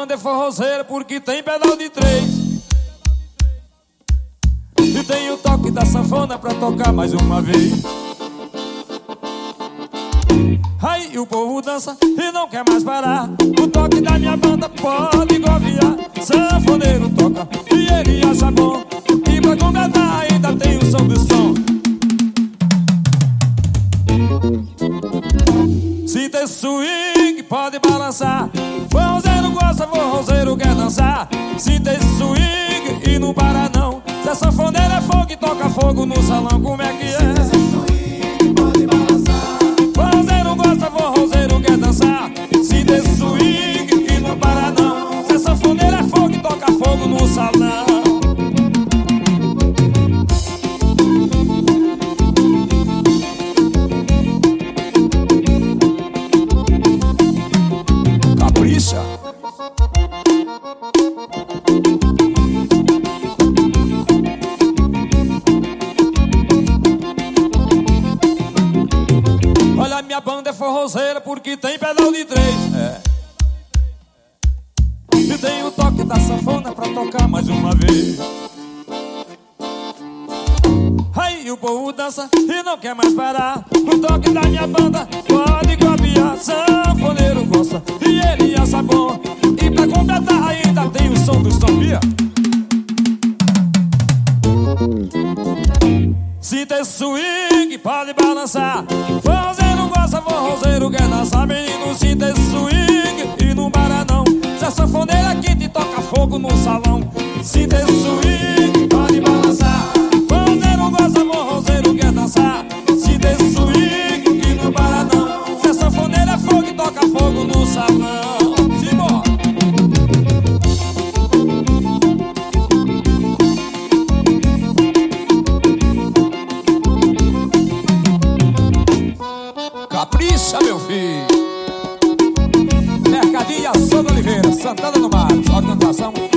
banda é forrozeira porque tem pedal de 3. E tem o toque da sanfona pra tocar mais uma vez. Aí o povo dança e não quer mais parar. O toque da minha banda pode goviar. Sanfoneiro toca e ele acha bom. E pra completar ainda tem o som do som. Se tem swing pode balançar. Forrozeiro gosta, forrozeiro quer dançar. Se tem swing e não para não. Se a sanfoneira é fogo e toca fogo no salão, como é que é? Se tem swing pode balançar. Forrozeiro gosta, forrozeiro quer dançar. Se tem swing e não para não. Se a sanfoneira é fogo e toca fogo no salão. Capricha. Olha, minha banda é forrozeira porque tem pedal de 3. E tem o toque da sanfona pra tocar mais uma vez. Aí o povo dança e não quer mais parar. O toque da minha banda pode copiar. Sanfoneiro gosta e ele acha bom. E pra completar ainda tem o som do estompia. Se tem swing pode balançar. Forrozeiro gosta, forrozeiro quer dançar. Menino, se tem swing e não para não. Se a sanfoneira aqui te toca fogo no salão. Se tem swing pode balançar. Forrozeiro gosta, forrozeiro quer dançar. Se tem swing e não para não. Se a sanfoneira é fogo e toca fogo no salão. Simbora! Capricha, meu filho. Mercadinha Souza Oliveira, Santana do Mar. Organização